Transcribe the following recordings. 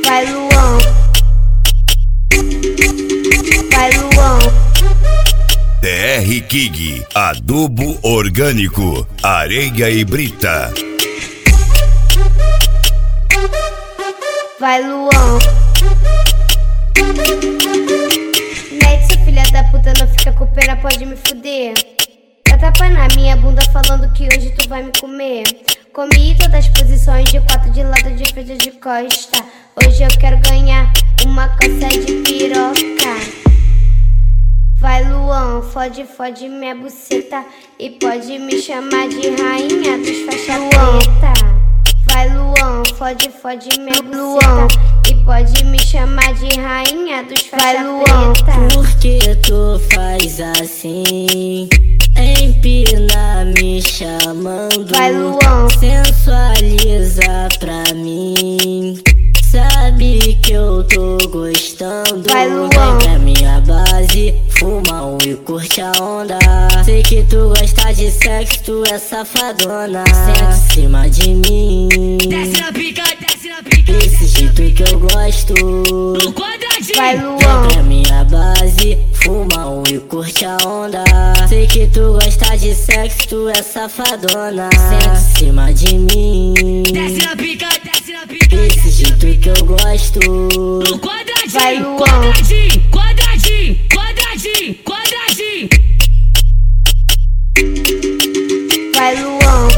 Vai Luan, vai Luan. TR King, adubo orgânico, areia e brita. Vai Luan. Mete, seu filha da puta, não fica com pena, pode me fuder. Dá tapa na minha bunda falando que hoje tu vai me comer. Comi todas as posições de quatro, de lado, de frente, de costa. Hoje eu quero ganhar uma coça de piroca. Vai Luan, fode, fode minha buceta e pode me chamar de rainha dos faixa preta. Vai Luan, fode, fode minha buceta e pode me chamar de rainha dos faixa preta. Por que tu faz assim? Empina me chamando, vai Luan, sensualiza pra mim. Sabe que eu tô gostando. vai Luan, vem pra minha base, fuma um e curte a onda. Sei que tu gosta de sexo, tu é safadona. Senta em cima de mim, Desce na pica, desce na pica. desse jeito que eu gosto. No quadradinho. vai Vem Luan, pra minha base, fuma um e curte a onda. Sei que tu gosta de sexo, tu é safadona. Senta em cima de mim, Desce na pica, desce na pica. desse jeito que eu gosto. No quadradinho. vai Luan, Quadradinho, quadradinho, quadradinho, quadradinho. vai Luan,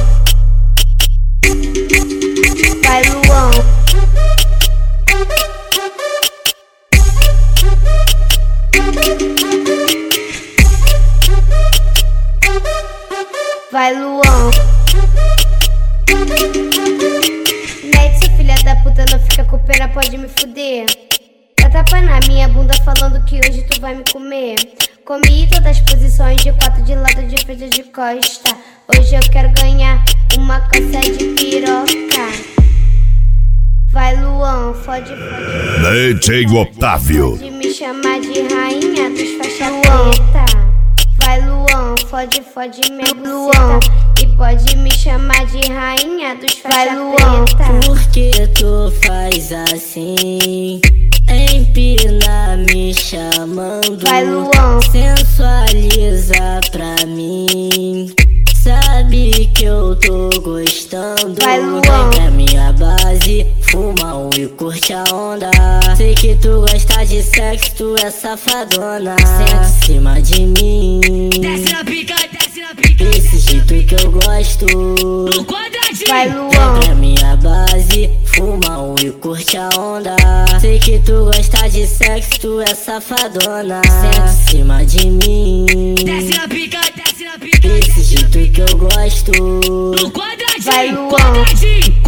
vai Luan, vai Luan. Mete, seu filha da puta, não fica com pena, pode me fuder. Dá tapa na minha bunda falando que hoje tu vai me comer. Comi todas as posições de quatro, de lado, de frente, de costa. Hoje eu quero ganhar uma coça de piroca. Vai Luan, fode, fode. DJ Otávio. Pode me chamar de rainha dos faixa preta. Vai Luan, fode, fode minha buceta e pode me chamar de rainha dos faixa preta. Por que tu faz assim? Empina me chamando, Vai Luan, sensualiza pra mim. Sabe que eu tô gostando. vai Luan, vem pra minha base, fuma um e curte a onda. Sei que tu gosta de sexo, tu é safadona. Senta em cima de mim, Desce na pica, desce na pica. desse jeito que eu gosto. No quadradinho. vai Vem Luan, pra minha base, fuma um e curte a onda. Sei que tu gosta de sexo, tu é safadona. Senta em cima de mim, Desce na pica, desce na pica. desse jeito que eu gosto. No quadradinho. vai Luan, Quadradinho,